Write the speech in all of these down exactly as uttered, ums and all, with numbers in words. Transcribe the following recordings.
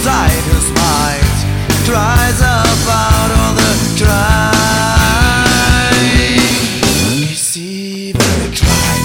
inside whose mind cries about all the trying. You see very crying.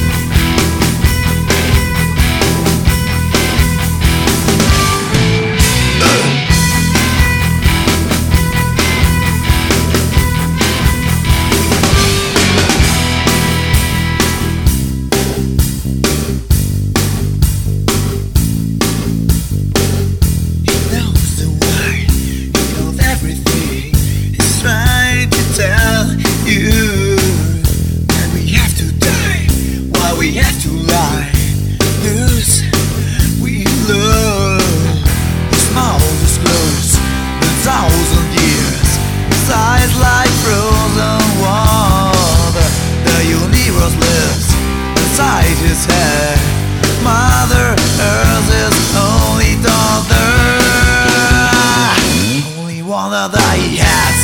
We have to lie, lose, we love. The small disclose the thousand years, size like frozen water. The universe lives inside his head. Mother Earth is only daughter, only one that he has.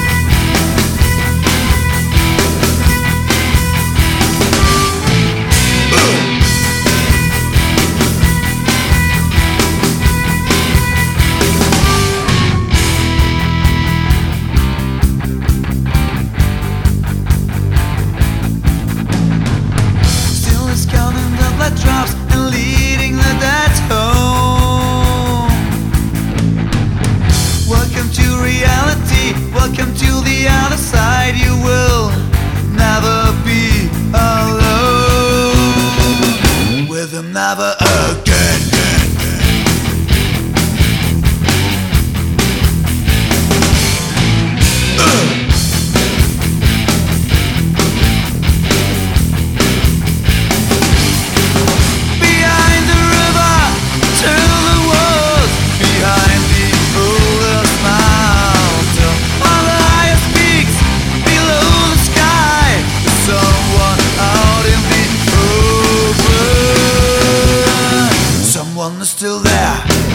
Drops and leading the dead home. Welcome to reality, welcome to the other side. You will never be alone with him, never again. Still there.